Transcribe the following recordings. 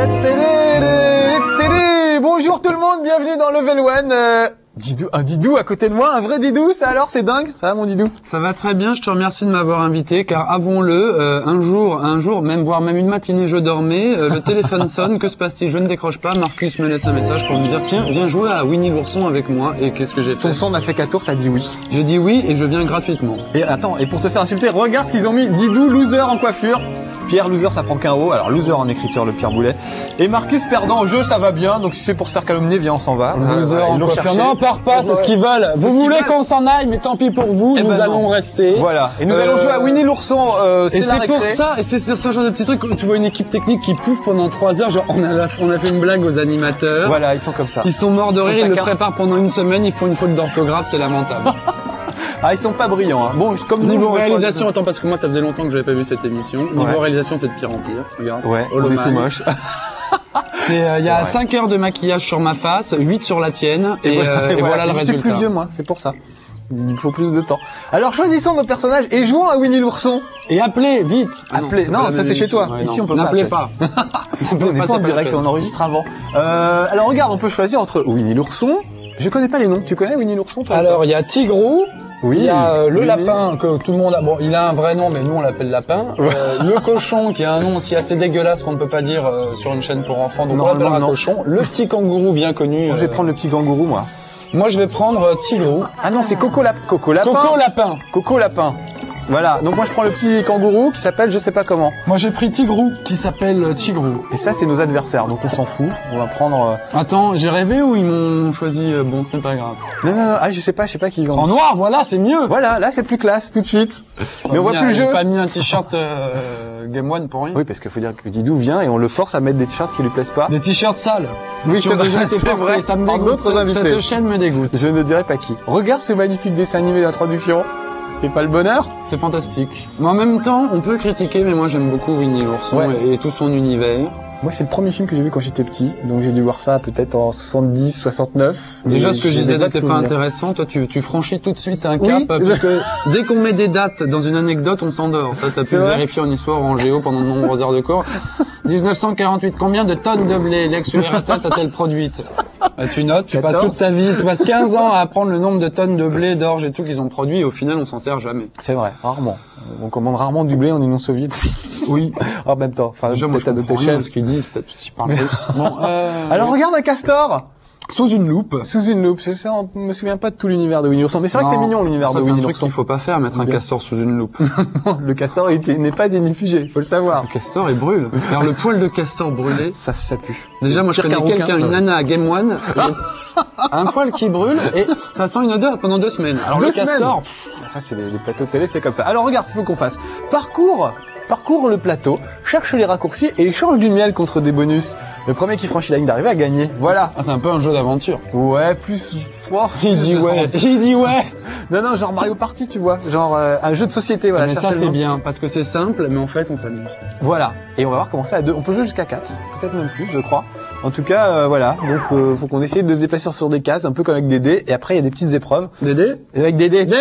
Bonjour tout le monde, bienvenue dans Level One. Didou, un Didou à côté de moi, un vrai Didou, ça alors, c'est dingue. Ça va mon Didou? Ça va très bien, je te remercie de m'avoir invité, car avouons-le, un jour, voire même une matinée, je dormais, le téléphone sonne, que se passe-t-il? Je ne décroche pas, Marcus me laisse un message pour me dire, tiens, viens jouer à Winnie l'ourson avec moi, et qu'est-ce que j'ai fait? Ton sang n'a fait qu'à tour, t'as dit oui. J'ai dit oui, et je viens gratuitement. Et attends, et pour te faire insulter, regarde ce qu'ils ont mis, Didou loser en coiffure. Pierre loser, ça prend qu'un O, alors loser en écriture, le Pierre Boulet. Et Marcus perdant au jeu, ça va bien, donc si c'est pour se faire calomnier, viens, on s'en va. Loser en coiffure, non, part pas, c'est ce qu'ils veulent. Vous voulez qu'on s'en aille, mais tant pis pour vous, nous allons rester. Voilà, et nous allons jouer à Winnie l'ourson, et c'est pour ça, et c'est sur ce genre de petits trucs où tu vois une équipe technique qui pouffe pendant 3 heures, genre on a fait une blague aux animateurs. Voilà, ils sont comme ça. Ils sont morts de rire, ils le préparent pendant une semaine, ils font une faute d'orthographe, c'est lamentable. Ah, ils sont pas brillants, hein. Bon, comme niveau réalisation, attends, parce que moi, ça faisait longtemps que j'avais pas vu cette émission. Niveau réalisation, c'est de pire en pire. Regarde. Ouais, on est tout moche. Il y a 5 heures de maquillage sur ma face, 8 sur la tienne, et voilà le résultat. Je suis plus vieux, moi, c'est pour ça. Il me faut plus de temps. Alors, choisissons nos personnages et jouons à Winnie l'ourson. Et appelez, vite. Appelez. Non, ça c'est chez toi. Ouais, ici, on peut pas. N'appelez pas. On n'est pas en direct, on enregistre avant. Alors, regarde, on peut choisir entre Winnie l'ourson. Je connais pas les noms. Tu connais Winnie l'ourson, toi? Alors, il y a Tigrou. Oui. Il y a le lapin que tout le monde a. Bon, il a un vrai nom, mais nous on l'appelle lapin. Le cochon qui a un nom aussi assez dégueulasse qu'on ne peut pas dire sur une chaîne pour enfants, donc on l'appellera cochon. Le petit kangourou bien connu. Je vais prendre le petit kangourou, moi. Moi, je vais prendre Tigrou. Ah non, c'est Coco Lapin. Coco Lapin. Coco Lapin. Voilà, donc moi je prends le petit kangourou qui s'appelle je sais pas comment. Moi j'ai pris Tigrou qui s'appelle Tigrou. Et ça c'est nos adversaires, donc on s'en fout. On va prendre... Attends, j'ai rêvé ou ils m'ont choisi bon, ce n'est pas grave. Non, ah je sais pas qui ils ont. En noir, voilà, c'est mieux. Voilà, là c'est plus classe tout de suite. Mais on voit plus le jeu. J'ai pas mis un t-shirt Game One pour rien. Oui, parce qu'il faut dire que Didou vient et on le force à mettre des t-shirts qui lui plaisent pas. Des t-shirts sales. Oui, c'est déjà été vrai. Ça me dégoûte. Cette chaîne me dégoûte. Je ne dirai pas qui. Regarde ce magnifique dessin animé d'introduction. C'est pas le bonheur? C'est fantastique. Mais en même temps, on peut critiquer, mais moi j'aime beaucoup Winnie l'ourson et tout son univers. Moi, c'est le premier film que j'ai vu quand j'étais petit, donc j'ai dû voir ça peut-être en 70, 69. Déjà, ce que je disais n'était pas intéressant. Toi, tu franchis tout de suite un cap, puisque dès qu'on met des dates dans une anecdote, on s'endort. Ça, t'as pu le vérifier en histoire ou en géo pendant de nombreuses heures de cours. 1948, combien de tonnes de blé l'ex-URSS a-t-elle produite? Tu notes, tu passes toute ta vie, tu passes 15 ans à apprendre le nombre de tonnes de blé, d'orge et tout qu'ils ont produit, et au final, on s'en sert jamais. C'est vrai, rarement. On commande rarement du blé en Union soviétique. Oui. En même temps. Enfin, déjà, moi, je comprends rien ce qu'ils disent, peut-être s'ils parlent plus. Bon, alors, regarde un castor! Sous une loupe. Sous une loupe, c'est ça, on me souvient pas de tout l'univers de Winnie l'ourson. Mais c'est vrai que c'est mignon, l'univers de Winnie l'ourson. C'est un truc qu'il faut pas faire, mettre un castor sous une loupe. Non, le castor n'est pas inifugé, il faut le savoir. Le castor, il brûle. Alors, le poil de castor brûlé. Ça pue. Déjà, moi, je connais quelqu'un, une nana à Game One, un poil qui brûle, et ça sent une odeur pendant 2 semaines. Alors, le castor. Ça, c'est les plateaux de télé, c'est comme ça. Alors, regarde, il faut qu'on fasse. Parcours le plateau, cherche les raccourcis et échange du miel contre des bonus. Le premier qui franchit la ligne d'arrivée a gagné. Voilà. Ah, c'est un peu un jeu d'aventure. Ouais, plus fort. Il dit ouais. Non, genre Mario Party, tu vois. Genre un jeu de société, voilà. Mais ça, c'est bien, parce que c'est simple, mais en fait, on s'amuse. Voilà. Et on va voir comment ça à 2. On peut jouer jusqu'à 4. Peut-être même plus, je crois. En tout cas, voilà. Donc, faut qu'on essaye de se déplacer sur des cases, un peu comme avec des dés. Et après, il y a des petites épreuves. Des dés? Avec des dés.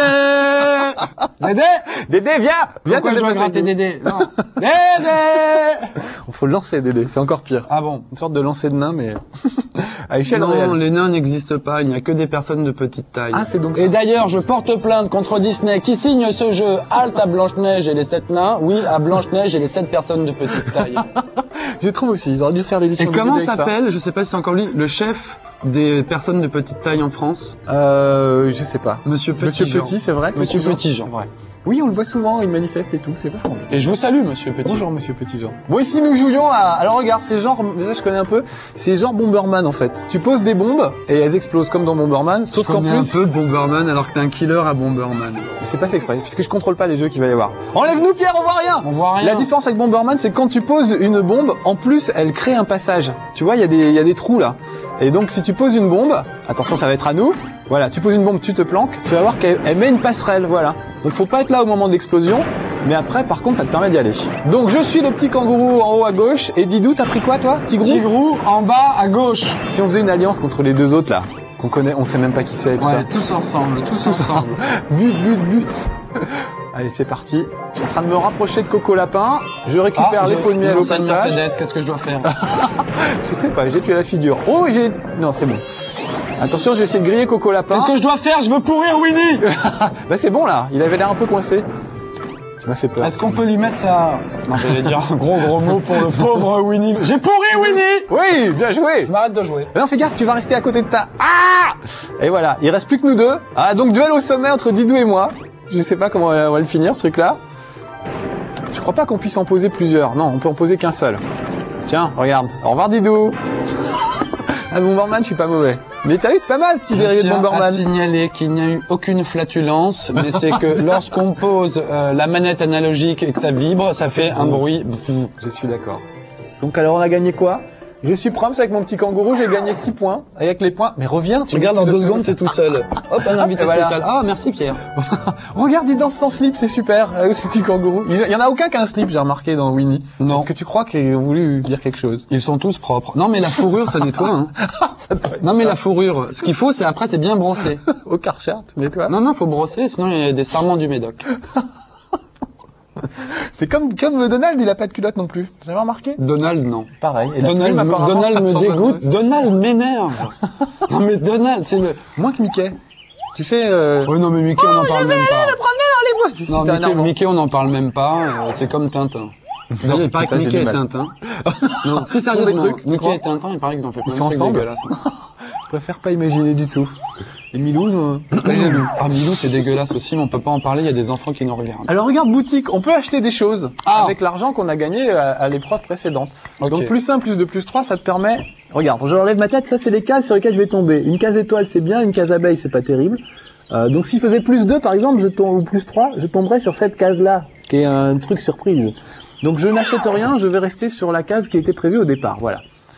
Dédé, viens! Pourquoi je dois gratter Dédé? Non. Dédé! Il faut lancer Dédé, c'est encore pire. Ah bon? Une sorte de lancer de nain, mais à échelle réelle. Non, les nains n'existent pas, il n'y a que des personnes de petite taille. Ah, c'est donc ça. Et d'ailleurs, je porte plainte contre Disney qui signe ce jeu Halte à Blanche-Neige et les 7 nains. Oui, à Blanche-Neige et les 7 personnes de petite taille. Je trouve aussi, ils auraient dû faire l'édition. Et comment s'appelle, je sais pas si c'est encore lui, le chef des personnes de petite taille en France? Je sais pas. Monsieur Petit. Monsieur Petit, c'est vrai. Monsieur Petit-Jean. Oui, on le voit souvent, il manifeste et tout, c'est vachement bien. Et je vous salue, Monsieur Petit. Bonjour, Monsieur Petit-Jean. Bon, ici, nous jouions à... Alors, regarde, c'est genre... Ça, je connais un peu. C'est genre Bomberman, en fait. Tu poses des bombes, et elles explosent comme dans Bomberman, sauf qu'en plus... un peu Bomberman, alors que t'es un killer à Bomberman. C'est pas fait exprès, puisque je contrôle pas les jeux qu'il va y avoir. Enlève-nous, Pierre, on voit rien! On voit rien. La différence avec Bomberman, c'est que quand tu poses une bombe, en plus, elle crée un passage. Tu vois, il y a des trous, là. Et donc, si tu poses une bombe... Attention, ça va être à nous. Voilà, tu poses une bombe, tu te planques, tu vas voir qu'elle met une passerelle, voilà. Donc faut pas être là au moment de l'explosion, mais après par contre ça te permet d'y aller. Donc je suis le petit kangourou en haut à gauche, et Didou, t'as pris quoi toi? Tigrou? Tigrou en bas à gauche. Si on faisait une alliance contre les deux autres là, qu'on connaît, on sait même pas qui c'est, tout ça. Tous ensemble, tous ensemble. But. Allez, c'est parti. Je suis en train de me rapprocher de Coco Lapin. Je récupère les pots de miel au passage. Mercedes, qu'est-ce que je dois faire? Je sais pas, j'ai tué la figure. Oh, non, c'est bon. Attention, je vais essayer de griller Coco Lapin. Qu'est-ce que je dois faire? Je veux pourrir Winnie. Bah c'est bon là, il avait l'air un peu coincé. Tu m'as fait peur. Est-ce qu'on peut lui mettre ça? Non, j'allais dire un gros mot pour le pauvre Winnie. J'ai pourri Winnie. Oui, bien joué. Je m'arrête de jouer. Mais non, fais gaffe, tu vas rester à côté de ta... Ah! Et voilà, il reste plus que nous deux. Ah, donc duel au sommet entre Didou et moi. Je sais pas comment on va le finir, ce truc-là. Je crois pas qu'on puisse en poser plusieurs. Non, on peut en poser qu'un seul. Tiens, regarde. Au revoir Didou. Un Bomberman, je suis pas mauvais. Mais t'as vu, c'est pas mal, petit dérivé de Bomberman. Je tiens à signaler qu'il n'y a eu aucune flatulence, mais c'est que lorsqu'on pose la manette analogique et que ça vibre, ça fait un bruit. Je suis d'accord. Donc alors on a gagné quoi? Je suis Proms avec mon petit kangourou, j'ai gagné 6 points. Avec les points, mais reviens. Tu regardes, dans 2 secondes, t'es tout seul. Hop, un invité spécial. Ah, merci Pierre. Regarde, il danse sans slip, c'est super, ce petit kangourou. Il y en a aucun qui a un slip, j'ai remarqué dans Winnie. Non. Est-ce que tu crois qu'ils ont voulu dire quelque chose? Ils sont tous propres. Non, mais la fourrure, ça nettoie, hein. Non, mais la fourrure, ce qu'il faut, c'est après, c'est bien brosser. Au Karcher, tu nettoies? Non, faut brosser, sinon il y a des sarments du Médoc. C'est comme Donald, il a pas de culotte non plus. J'avais remarqué. Donald, non. Pareil. Et Donald me dégoûte. Donald m'énerve. Non, mais Donald, c'est le... Moins que Mickey. Tu sais, Oui, non, mais Mickey, on n'en parle même pas. le promener dans les bois. Non, Mickey, on n'en parle même pas. C'est comme Tintin. D'ailleurs, il paraît que Mickey et Tintin. Non, si sérieusement, Mickey et Tintin, il paraît qu'ils ont fait plein de trucs dégueulasses. Je préfère pas imaginer du tout. Et Milou, pas jaloux. Ah, Milou, c'est dégueulasse aussi, mais on peut pas en parler, il y a des enfants qui nous regardent. Alors regarde, boutique, on peut acheter des choses avec l'argent qu'on a gagné à l'épreuve précédente. Okay. Donc plus 1, plus 2, plus 3, ça te permet... Regarde, je relève ma tête, ça c'est les cases sur lesquelles je vais tomber. Une case étoile, c'est bien, une case abeille, c'est pas terrible. Donc si je faisais plus 2, par exemple, ou plus 3, je tomberais sur cette case-là, qui est un truc surprise. Donc je n'achète rien, je vais rester sur la case qui était prévue au départ, voilà.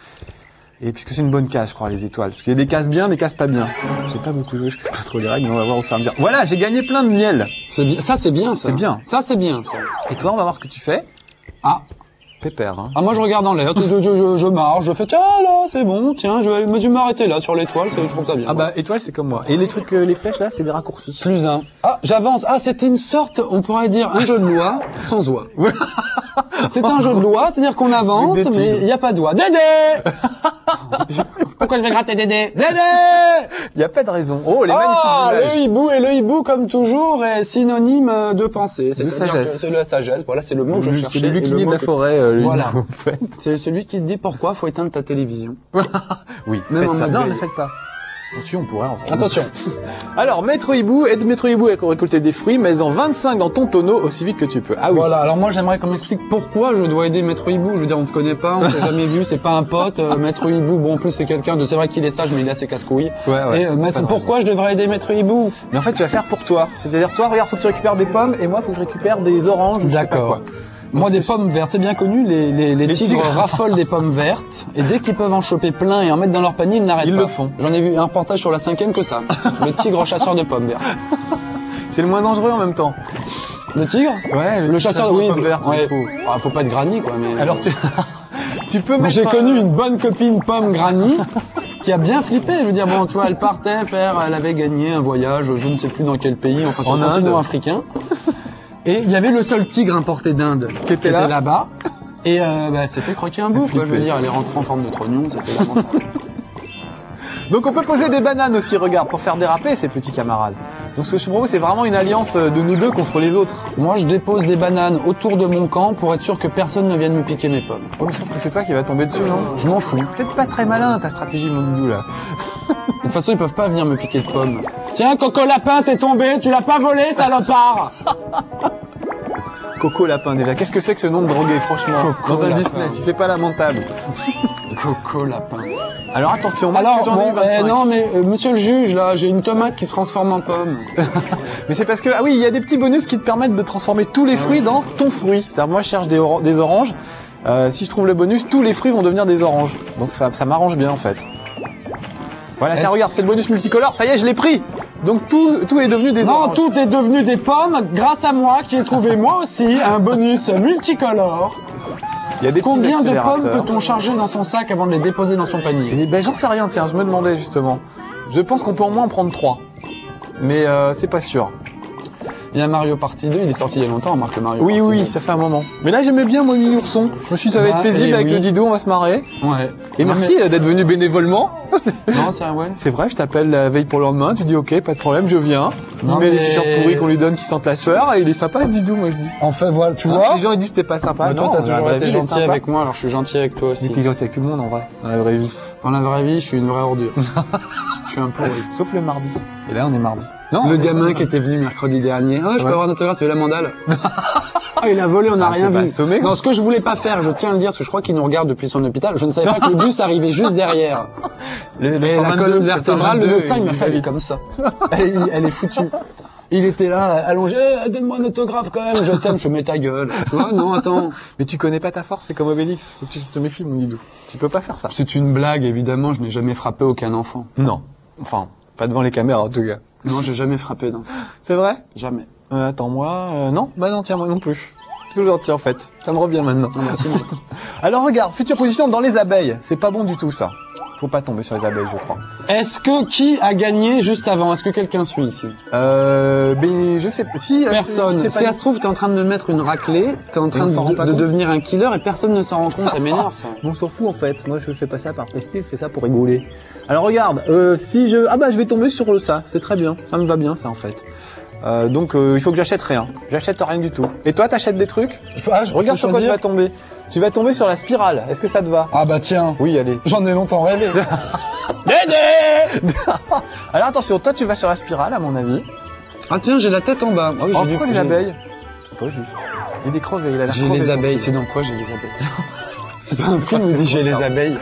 Et puisque c'est une bonne case, je crois, les étoiles. Parce qu'il y a des cases bien, des cases pas bien. J'ai pas beaucoup joué, je connais pas trop les règles, mais on va voir au fur et à mesure. Voilà, j'ai gagné plein de miel. C'est bien, ça c'est bien, ça. C'est bien. Ça c'est bien, ça. Et toi, on va voir ce que tu fais. Ah. Pépère, hein. Ah, moi je regarde en l'air, je marche, je fais, tiens là, c'est bon, tiens, je vais m'arrêter là, sur l'étoile, je trouve ça bien. Ah bah, étoile, c'est comme moi. Et les trucs, les flèches là, c'est des raccourcis. Plus 1. Ah, j'avance. Ah, c'était une sorte, on pourrait dire, un jeu de loi, sans oie. C'est un jeu de loi, c'est-à-dire qu'on avance, mais il n'y a pas d'oie. Dédé! Pourquoi je vais gratter Dédé? Dédé! Il n'y a pas de raison. Oh, les magnifiques images. Le hibou, comme toujours, est synonyme de pensée. De sagesse. C'est la sagesse. Voilà, c'est le mot que je cherchais. C'est le luquinier de la forêt, voilà. C'est celui qui te dit pourquoi faut éteindre ta télévision. Oui. Même faites ça. Non, ne faites pas. Si, on pourrait en faire. Attention. Alors, Maître Hibou, aide Maître Hibou à récolter des fruits, mais en 25 dans ton tonneau aussi vite que tu peux. Ah oui. Voilà. Alors moi, j'aimerais qu'on m'explique pourquoi je dois aider Maître Hibou. Je veux dire, on se connaît pas, on s'est jamais vu, c'est pas un pote. Maître Hibou, bon, en plus, c'est quelqu'un c'est vrai qu'il est sage, mais il a ses casse-couilles. Ouais. Et pourquoi je devrais aider Maître Hibou? Mais en fait, tu vas faire pour toi. C'est-à-dire, toi, regarde, faut que tu récupères des pommes, et moi, faut que je récupère des oranges. D'accord. Moi, des pommes vertes, c'est bien connu, les tigres raffolent des pommes vertes, et dès qu'ils peuvent en choper plein et en mettre dans leur panier, ils n'arrêtent pas. Ils le font. J'en ai vu un reportage sur la 5e que ça. Le tigre chasseur de pommes vertes. C'est le moins dangereux en même temps. Le tigre? Ouais, le chasseur de pommes vertes. Ouais. Faut pas être granny, quoi, mais... Alors tu peux mettre... J'ai connu une bonne copine pomme granny, qui a bien flippé. Je veux dire, bon, tu vois, elle partait elle avait gagné un voyage, je ne sais plus dans quel pays, enfin, sur le continent africain. Et il y avait le seul tigre importé d'Inde qui était là-bas. Et elle s'est fait croquer un bout, quoi. Je veux dire, elle est rentrée en forme de trognon, c'était lamentable. Donc on peut poser des bananes aussi, regarde, pour faire déraper ces petits camarades. Donc ce que je te propose, c'est vraiment une alliance de nous deux contre les autres. Moi, je dépose des bananes autour de mon camp pour être sûr que personne ne vienne me piquer mes pommes. Oh, mais sauf que c'est toi qui vas tomber dessus, non? Je m'en fous. C'est peut-être pas très malin ta stratégie, mon Didou, là. De toute façon, ils peuvent pas venir me piquer de pommes. Tiens, Coco Lapin, t'es tombé, tu l'as pas volé, salopard! Coco Lapin, déjà. Qu'est-ce que c'est que ce nom de drogué, franchement? Coco dans un Lapin. Disney, si c'est pas lamentable. Coco Lapin. Alors attention, moi, alors, j'en ai eu 25. non, mais monsieur le juge, là, j'ai une tomate qui se transforme en pomme. Mais c'est parce que, ah oui, il y a des petits bonus qui te permettent de transformer tous les fruits dans ton fruit. C'est-à-dire, moi, je cherche des oranges. Si je trouve le bonus, tous les fruits vont devenir des oranges. Donc ça m'arrange bien, en fait. Voilà, tiens, regarde, c'est le bonus multicolore. Ça y est, je l'ai pris. Donc tout est devenu des oranges. Non, tout est devenu des pommes grâce à moi qui ai trouvé moi aussi un bonus multicolore. Il y a des Combien de pommes peut-on charger dans son sac avant de les déposer dans son panier? Eh ben, j'en sais rien, tiens, je me demandais justement. Je pense qu'on peut au moins en prendre 3. Mais c'est pas sûr. Il y a Mario Party 2, il est sorti il y a longtemps, Marc, le Mario Oui, Party oui, 2. ça fait un moment. Mais là, j'aimais bien mon Winnie l'ourson. Je me suis dit, ça va être paisible avec le Didou, on va se marrer. Ouais. Et non, merci d'être venu bénévolement. Non, c'est ouais. C'est vrai, je t'appelle la veille pour le lendemain, tu dis ok, pas de problème, je viens. Il Non, met les mais- t-shirts pourris qu'on lui donne qui sentent la sueur et il est sympa ce Didou, moi je dis. En fait, voilà, tu Hein, vois. les gens ils disent que t'es pas sympa. Toi, Non, t'as dans la toujours vraie été vie, il est gentil sympa. avec moi, alors je suis gentil avec toi aussi. Mais t'es gentil avec tout le monde en vrai, dans la vraie vie. Dans la vraie vie, je suis une vraie ordure. Je suis un pourri. Sauf le mardi. Et là on est mardi. Non. Le gamin qui était venu mercredi dernier. Ah, je peux Ouais. avoir un autographe, tu veux la mandale? Ah, il a volé, on n'a rien c'est pas vu. assommé, quoi. Non, ce que je voulais pas faire, je tiens à le dire, parce que je crois qu'il nous regarde depuis son hôpital. Je ne savais pas que le bus arrivait juste derrière. Le Et la 122, colonne vertébrale, le 122, médecin, il m'a fait aller comme ça. Elle est foutue. Il était là, allongé, donne-moi un autographe quand même, je t'aime, je mets ta gueule. Tu vois, non, attends. Mais tu connais pas ta force, c'est comme Obélix. Faut que tu te méfies, mon Didou. Tu peux pas faire ça. C'est une blague, évidemment, je n'ai jamais frappé aucun enfant. Non. Enfin, pas devant les caméras en tout cas. Non, j'ai jamais frappé d'enfant. C'est vrai? Jamais. Attends, moi, non? Bah non, tiens, moi non plus. Plutôt gentil en fait. Ça me revient maintenant. Non, merci, maître. Alors regarde, future position dans les abeilles. C'est pas bon du tout ça. Faut pas tomber sur les abeilles, je crois. Est-ce que qui a gagné juste avant? Est-ce que quelqu'un suit ici? Ben je sais pas. Si Personne. t'es Si pas- ça se trouve, t'es en train de me mettre une raclée, t'es en train on s'en rend pas de compte. devenir un killer et personne ne s'en rend compte, ça m'énerve ça. On s'en fout en fait. Moi je fais pas ça par prestige, je fais ça pour rigoler. Alors regarde, si je je vais tomber sur ça. C'est très bien. Ça me va bien ça en fait. Donc il faut que j'achète rien. J'achète rien du tout. Et toi t'achètes des trucs? Regarde sur quoi tu vas tomber. Tu vas tomber sur la spirale. Est-ce que ça te va? Ah bah tiens, Oui, allez. j'en ai longtemps rêvé. Alors attention, toi tu vas sur la spirale à mon avis. Ah tiens, j'ai la tête en bas. Ah oui, Oh, j'ai vu pourquoi que les j'ai- abeilles? C'est pas juste. Il y a des crevets, il a l'air J'ai crevé, les ton abeilles, petit. c'est dans quoi j'ai les abeilles? C'est pas un film où il dit j'ai les abeilles.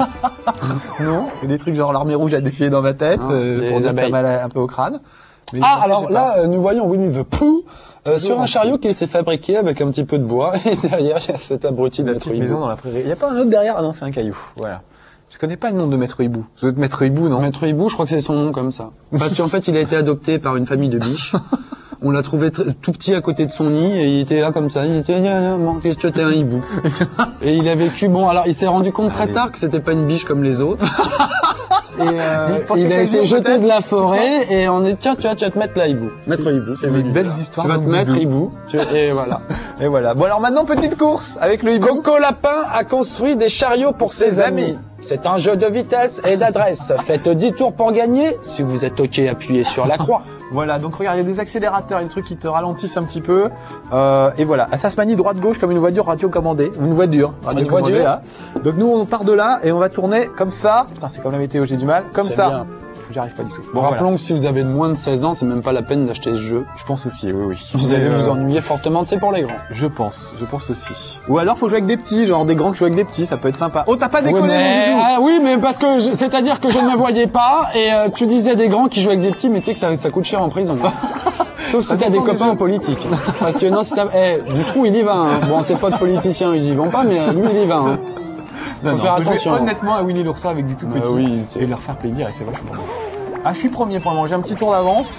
Non, il y a des trucs genre l'armée rouge a défilé dans ma tête, Non, j'ai pour les dire que t'as abeilles. mal un peu au crâne. Mais Ah je sais alors pas. là, nous voyons Winnie the Pooh sur un en chariot qu'il s'est fabriqué avec un petit peu de bois et derrière il y a cet abruti de la Maître petite maison Hibou. dans la prairie. Il y a pas un autre derrière? Ah non, c'est un caillou. Voilà. Je connais pas le nom de Maître Hibou. Ça doit être Maître Hibou, non? Maître Hibou, je crois que c'est son nom comme ça. Parce qu'en fait, il a été adopté par une famille de biches. On l'a trouvé tout petit à côté de son nid et il était là comme ça. Il était qu'est-ce que t'es un hibou. Et il a vécu, bon, alors il s'est rendu compte très tard que c'était pas une biche comme les autres. Et pensait il a qu'un été jour, jeté peut-être. de la forêt et on est tiens, tu vas te mettre là, hibou. Maître hibou, c'est Des venu. belles Voilà. histoires Tu vas te de mettre doudou. hibou. Et voilà. Et voilà. Bon alors maintenant, petite course avec le hibou. Coco Lapin a construit des chariots pour ses amis. C'est un jeu de vitesse et d'adresse. Faites 10 tours pour gagner. Si vous êtes OK, appuyez sur la croix. Voilà, donc regarde, il y a des accélérateurs, il y a des trucs qui te ralentissent un petit peu. Et voilà, ça se manie droite-gauche comme une voiture radio-commandée. Une voiture radio-commandée, voiture. là. Donc nous, on part de là et on va tourner comme ça. Putain, c'est comme la météo, j'ai du mal. Comme C'est ça. bien. J'y arrive pas du tout. Bon, Voilà. rappelons que si vous avez moins de 16 ans, c'est même pas la peine d'acheter ce jeu. Je pense aussi, oui, oui. Vous Mais, allez vous ennuyer fortement, c'est pour les grands. Je pense aussi. Ou alors, faut jouer avec des petits, genre des grands qui jouent avec des petits, ça peut être sympa. Oh, t'as pas décollé, Oui, mais, mon bidou. oui, mais parce que c'est-à-dire que je ne me voyais pas et tu disais des grands qui jouent avec des petits, mais tu sais que ça coûte cher en prison. Sauf si t'as des dépend des copains jeux. en politique. Parce que non, si t'as, du trou, il y va. Hein. Bon, c'est pas de politiciens, ils y vont pas, mais lui, il y va. Hein. Non, faut faire on peut jouer attention. honnêtement à Winnie l'ourson avec des tout Bah petits oui, c'est- et leur faire plaisir et c'est vachement bon. Ah, je suis premier pour le moment, j'ai un petit tour d'avance.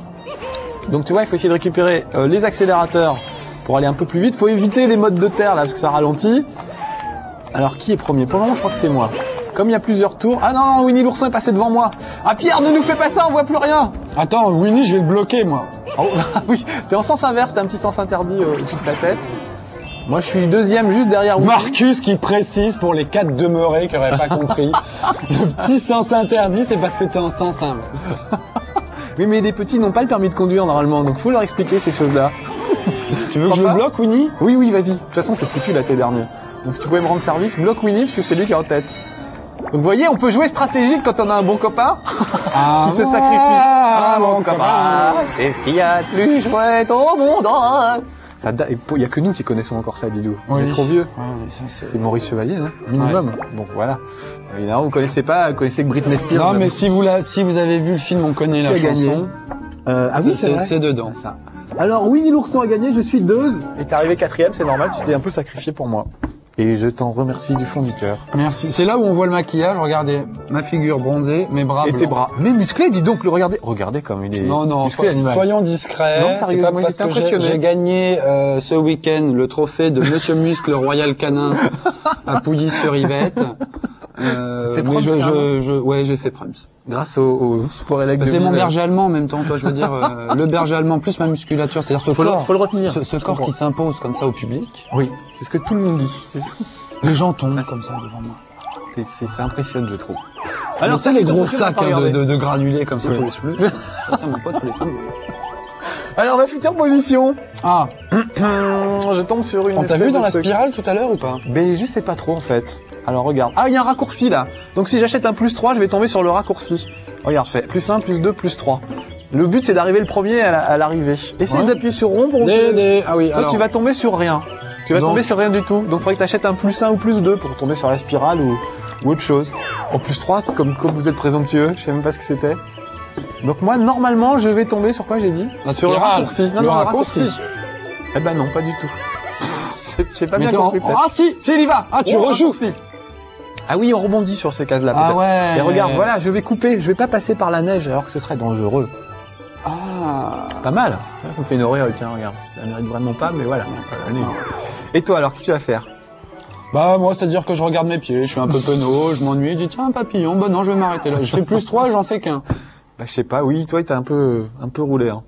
Donc tu vois, il faut essayer de récupérer les accélérateurs pour aller un peu plus vite. Faut éviter les modes de terre là parce que ça ralentit. Alors qui est premier? Pour le moment, je crois que c'est moi. Comme il y a plusieurs tours. Ah non, Winnie l'ourson est passé devant moi. Ah Pierre, ne nous fais pas ça, on voit plus rien. Attends, Winnie, je vais le bloquer, moi. Oh, oui, t'es en sens inverse, t'as un petit sens interdit au-dessus de ta tête. Moi, je suis deuxième juste derrière Winnie. Marcus qui précise pour les 4 demeurés qui auraient pas compris. Le petit sens interdit, c'est parce que t'es en sens inverse. Oui, mais les petits n'ont pas le permis de conduire normalement, donc faut leur expliquer ces choses-là. Tu veux que je le bloque, Winnie? Oui, oui, vas-y. De toute façon, c'est foutu là, t'es dernier. Donc si tu pouvais me rendre service, bloque Winnie parce que c'est lui qui est en tête. Donc vous voyez, on peut jouer stratégique quand on a un bon copain Ah, qui se sacrifie. Ah, mon copain, c'est ce qu'il y a de plus chouette au monde. Ça, il y a que nous qui connaissons encore ça, Didou. On Oui. est trop vieux. Ouais, mais ça, c'est... C'est Maurice Chevalier, hein, minimum. Bon, voilà. Évidemment, vous connaissez pas, vous connaissez que Britney Spears. Non, même. mais si vous avez vu le film, on connaît la Qui a gagné chanson. Ah oui, c'est vrai. C'est dedans. Ça. Alors, Winnie l'ourson a gagné, je suis deuxième. Et t'es arrivé quatrième, c'est normal, tu t'es un peu sacrifié pour moi. Et je t'en remercie du fond du cœur. Merci. C'est là où on voit le maquillage. Regardez, ma figure bronzée, mes bras Et blancs. tes bras. Mais musclé, dis donc, le regardez. Regardez comme il est Non, musclé, l'animal. soyons discrets. Non, C'est sérieusement, pas parce j'étais que impressionné. j'ai gagné ce week-end le trophée de Monsieur Muscle Royal Canin à Pouilly-sur-Yvette Fait mais Prums, ouais, j'ai fait Prums. Grâce au sport élect. C'est mon berger allemand en même temps, toi, je veux dire, le berger allemand plus ma musculature, c'est-à-dire ce corps. Faut le retenir. Ce corps qui s'impose comme ça au public. Oui, c'est ce que tout le monde dit. Les gens tombent comme ça devant moi. C'est impressionnant, je trouve. Alors, tu sais, les gros sacs de granulés comme ça, faut les soulever. Ça, mon pote, faut les soulever. Alors, ma future position. Ah. Je tombe sur une. On t'a vu dans la spirale tout à l'heure ou pas? Ben, je sais pas trop, en fait. Alors, regarde. Ah, il y a un raccourci, là. Donc, si j'achète un +3, je vais tomber sur le raccourci. Regarde, je fais +1, +2, +3. Le but, c'est d'arriver le premier à l'arrivée. Essaye d'appuyer sur rond pour que... Ah oui, toi, tu vas tomber sur rien. Tu vas tomber sur rien du tout. Donc, il faudrait que tu achètes un +1 ou +2 pour tomber sur la spirale ou autre chose. En +3, comme vous êtes présomptueux, je sais même pas ce que c'était. Donc moi, normalement, je vais tomber sur quoi j'ai dit? Sur le raccourci. Non, le raccourci. Eh ben non, pas du tout. J'ai pas bien compris. Ah si, il y va. Ah, tu rejoues. Ah oui, on rebondit sur ces cases-là. Ah ouais. Et regarde, voilà, je vais couper. Je vais pas passer par la neige alors que ce serait dangereux. Ah. Pas mal. On fait une auréole, tiens, regarde. Ça mérite vraiment pas, mais voilà. Allez. Et toi, alors, qu'est-ce que tu vas faire? Bah moi, c'est-à-dire que je regarde mes pieds, je suis un peu penaud, je m'ennuie, je dis tiens un papillon, bah non, je vais m'arrêter là. Je fais +3, j'en fais qu'un. Bah je sais pas, oui, toi t'as un peu roulé, hein.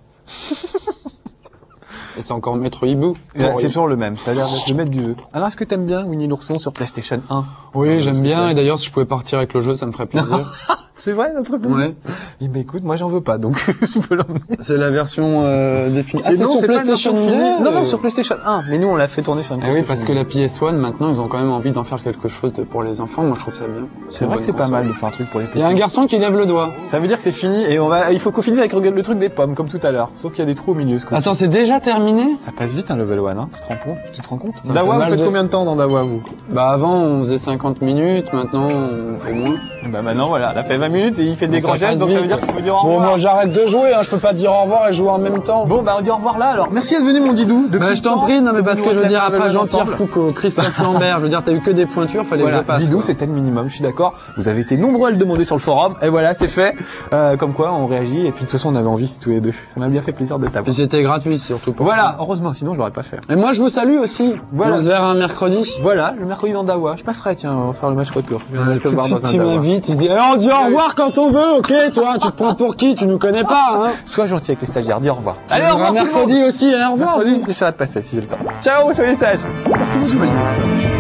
Et c'est encore Maître Hibou. C'est toujours le même, ça a l'air d'être le maître du jeu. Alors est-ce que t'aimes bien Winnie l'ourson sur PlayStation 1? Oui, j'aime bien, et d'ailleurs si je pouvais partir avec le jeu, ça me ferait plaisir. C'est vrai, notre plaisir? Ouais. Eh ben écoute, moi j'en veux pas, donc je peux l'emmener. C'est la version définitive. Ah, c'est sur PlayStation 2. Non, sur PlayStation 1, mais nous on l'a fait tourner sur une PlayStation. Oui, parce que la PS1, maintenant, ils ont quand même envie d'en faire quelque chose pour les enfants. Moi, je trouve ça bien. C'est vrai que c'est pas mal de faire un truc pour les petits. Il y a un garçon qui lève le doigt. Ça veut dire que c'est fini, et il faut qu'on finisse avec le truc des pommes, comme tout à l'heure. Sauf qu'il y a des trous au milieu, ce coup-ci. Attends, c'est déjà terminé? Ça passe vite, un level 1, hein. Tu te rends compte? Ça Dawa, me fait vous mal faites combien de temps dans Dawa, vous? Bah, avant, on faisait 50 minutes, maintenant, on fait moins. Bah maintenant, voilà, elle a fait 20 minutes et il fait des grands gestes, donc ça veut dire qu'il faut dire au revoir. Bon, moi, j'arrête de jouer, hein. Je peux pas dire au revoir et jouer en même temps. Bon, bah, on dit au revoir là, alors. Merci d'être venu, mon Didou. Bah, je t'en prie, non, mais parce que je veux dire, après Jean-Pierre Foucault, Christophe Lambert, je veux dire, t'as eu que des pointures, fallait que je passe. Didou, c'était le minimum, je suis d'accord. Vous avez été nombreux à le demander sur le forum, et voilà, c'est fait. Comme quoi, on réagit, et puis de toute façon, on avait envie, tous les deux. Ça m'a bien fait plaisir de t'avoir. Et c'était gratuit, surtout pour Voilà, heureusement, sinon je l'aurais pas fait. Et moi, je vous salue aussi. Voilà. On se verra un mercredi. Voilà, le mercredi dans Dawa. Je passerai, tiens, on va faire le match retour. Tout de suite, tu m'invites, il se dit, on dit au revoir quand on veut, ok, toi, tu te prends pour qui? Tu nous connais pas, hein? Sois gentil avec les stagiaires, dis au revoir. Allez, au revoir mercredi aussi, hein, au revoir. Mercredi, j'essaierai de passer si j'ai le temps. Ciao, soyez sages. Soyez sages.